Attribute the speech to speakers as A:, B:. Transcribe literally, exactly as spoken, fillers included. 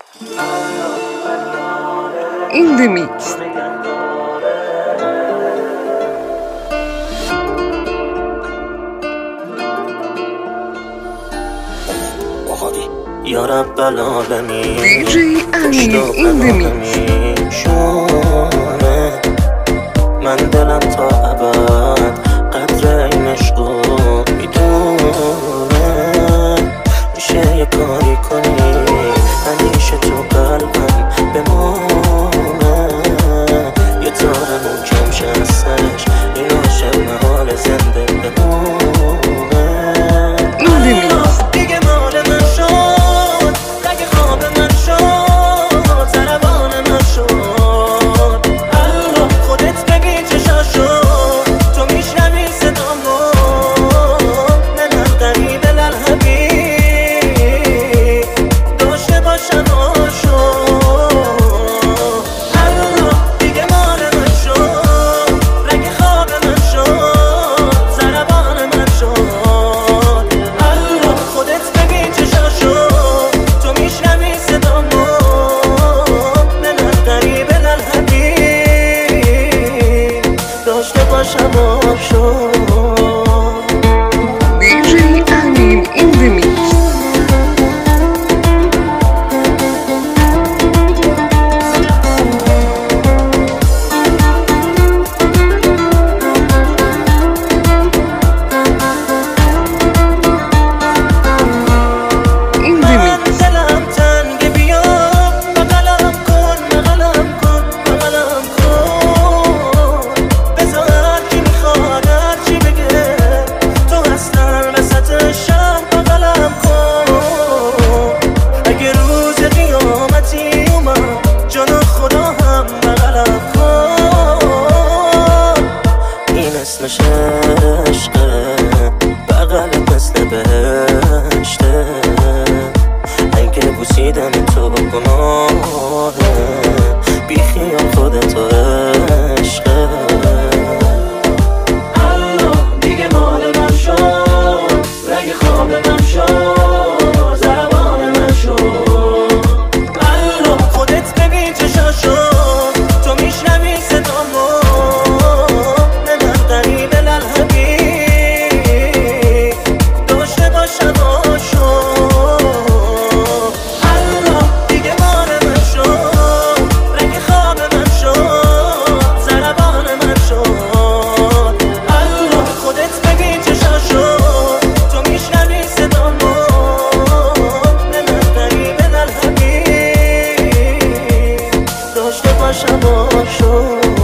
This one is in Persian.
A: In the mix.
B: یا رب العالمین
A: دی جی امین in the mix.
B: شونه من دلم تا ابد قدر این عشقو میدونه. میشه یه کاری کنی همیشه تو قلبم بمونه. یه تار محکم شه از سرش این عاشق محال زنده بمونه.
A: In the mix.
B: دیگه مال من شد رگ خواب من شد ضربان من شد. الله خودت ببین چشاشو تو میشنوی صدامو من غریب للحبی داشته باشم آشو. الله دیگه مال من شد رگ خواب من شد ضربان من شد. الله خودت ببین چشاشو تو میشنوی صدامو من غریب للحبی داشته باشم آشو.
A: دی جی امین in the mix. In the
B: من
A: mix.
B: دلم تنگ بیا بغلم کن بغلم کن بغلم کن. بذار هرکی میخواد هرچی بگه تو اصلا وسط شهر بغلم کن. اگه روز قیامتی اومد جان خدا هم بغلم کن. این اسمش عشقه بغلت مثل بهشته. اگه بوسیدن تو گناهه بیخیال خودتو عشقه. الله دیگه مال من شد رگ خواب من شد ضربان من شد. الله خودت ببین چشاشو تو میشنوی صدامو من غریب للحبی داشته باشم آشو. الله دیگه مال من شد رگ خواب من شد ضربان من شد. الله خودت ببین چشاشو تو میشنوی صدامو من غریب للحبی داشته باشم آشو.